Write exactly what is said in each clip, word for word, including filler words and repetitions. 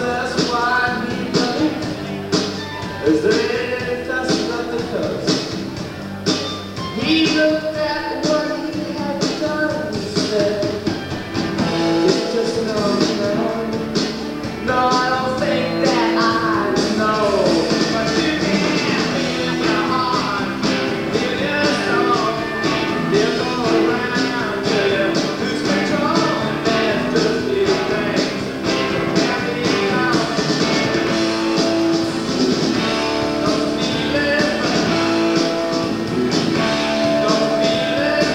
that's why he does. As they dust up the coast, he looked at what he had done and said, it's just no, no, no, I don't think that I know. But you can feel your heart, feel your soul, they'll go around till you lose control, and there's just these things that can't be known. Don't feel it, don't feel it,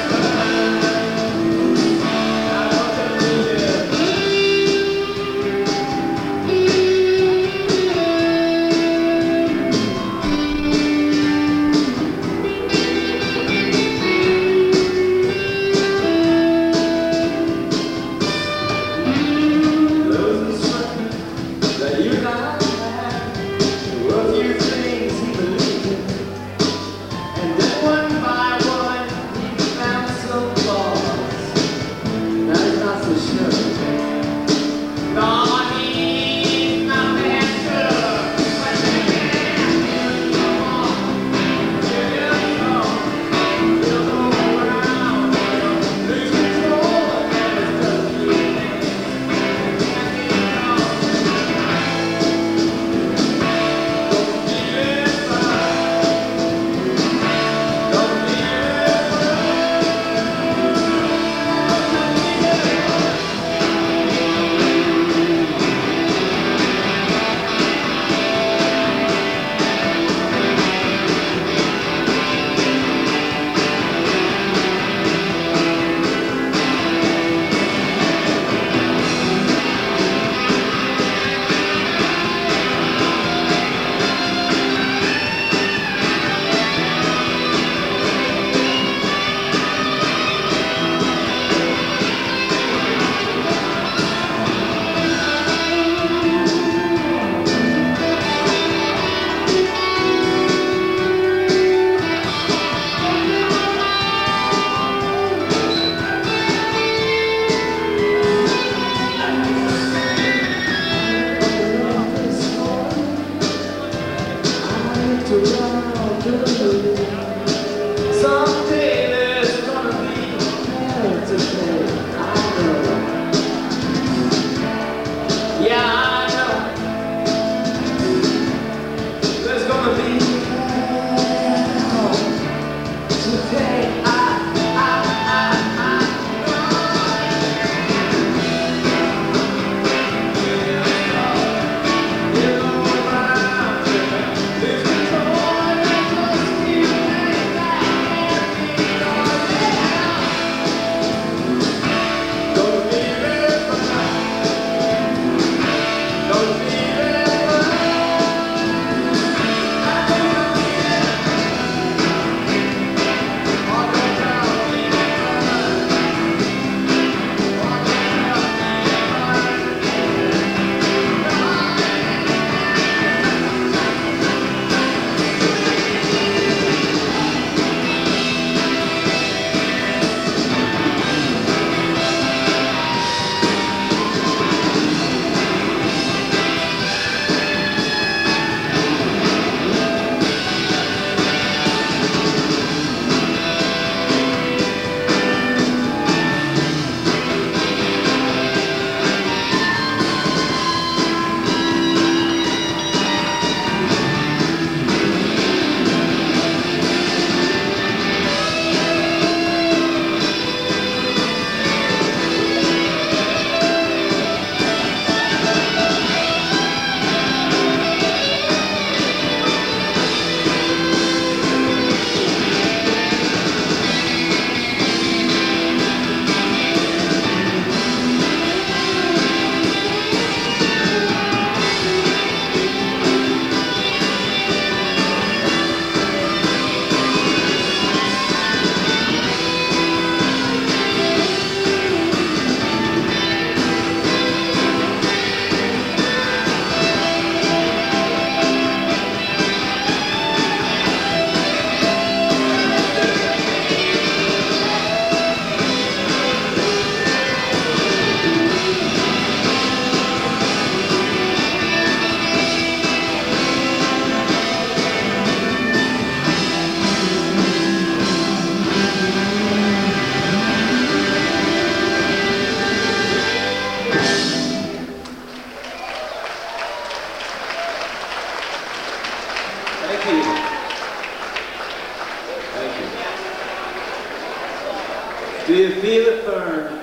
I don't tell you. Those instructions that you and I had were a few things he believed in, and then one by one he found some flaws. Now he's not so sure. No, he's not that sure. But you can feel your heart, feel your soul, feel go around till you lose control, and there's just few things that can't be known. Don't feel it, don't feel someday there's gonna be hell to pay. I know. Yeah, I know. There's gonna be hell to pay. I, I, I, I know. You go around till you lose control, and there's just few things that can't be known. Don't feel it, don't feel it, I think I'll feel it. All the time, feel it, all the time, feel it. Thank you. Thank you. Do you feel it burn?